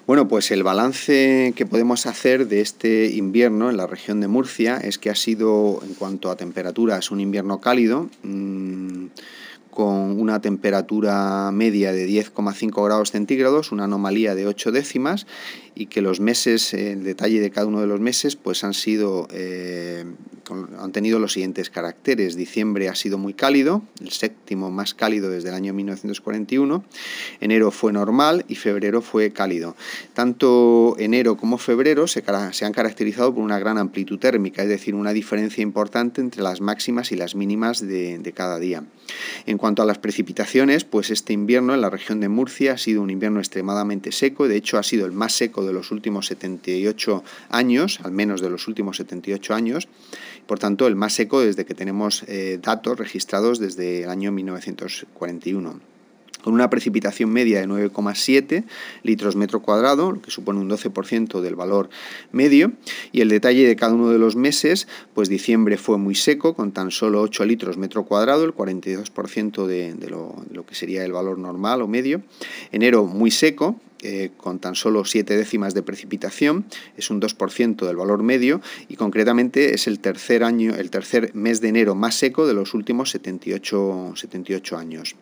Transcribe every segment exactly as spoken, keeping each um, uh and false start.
Bueno, pues el balance que podemos hacer de este invierno en la región de Murcia es que ha sido, en cuanto a temperaturas, un invierno cálido, mmm, con una temperatura media de diez coma cinco grados centígrados, una anomalía de ocho décimas, y que los meses, el detalle de cada uno de los meses, pues han sido, eh, con, han tenido los siguientes caracteres. Diciembre ha sido muy cálido, el séptimo más cálido desde el año mil novecientos cuarenta y uno, enero fue normal y febrero fue cálido. Tanto enero como febrero se, se han caracterizado por una gran amplitud térmica, es decir, una diferencia importante entre las máximas y las mínimas de, de cada día. En cuanto a las precipitaciones, pues este invierno en la región de Murcia ha sido un invierno extremadamente seco, de hecho ha sido el más seco de los últimos setenta y ocho años, al menos de los últimos setenta y ocho años, por tanto el más seco desde que tenemos eh, datos registrados desde el año mil novecientos cuarenta y uno. Con una precipitación media de nueve coma siete litros metro cuadrado, lo que supone un doce por ciento del valor medio, y el detalle de cada uno de los meses, pues diciembre fue muy seco, con tan solo ocho litros metro cuadrado, el cuarenta y dos por ciento de, de, lo, de lo que sería el valor normal o medio. Enero muy seco, Eh, con tan solo siete décimas de precipitación, es un dos por ciento del valor medio, y concretamente es el tercer año, el tercer mes de enero más seco de los últimos setenta y ocho años.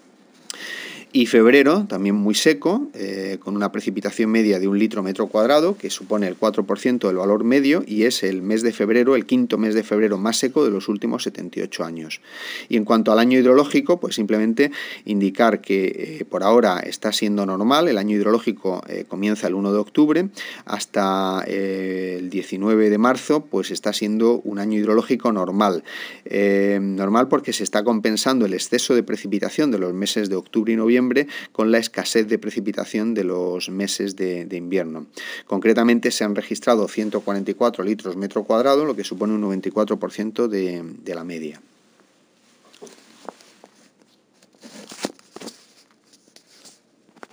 Y febrero, también muy seco, eh, con una precipitación media de un litro metro cuadrado, que supone el cuatro por ciento del valor medio, y es el mes de febrero, el quinto mes de febrero más seco de los últimos setenta y ocho años. Y en cuanto al año hidrológico, pues simplemente indicar que eh, por ahora está siendo normal. El año hidrológico eh, comienza el uno de octubre, hasta eh, el diecinueve de marzo, pues está siendo un año hidrológico normal. Eh, normal porque se está compensando el exceso de precipitación de los meses de octubre y noviembre con la escasez de precipitación de los meses de, de invierno. Concretamente se han registrado ciento cuarenta y cuatro litros metro cuadrado, lo que supone un noventa y cuatro por ciento de, de la media.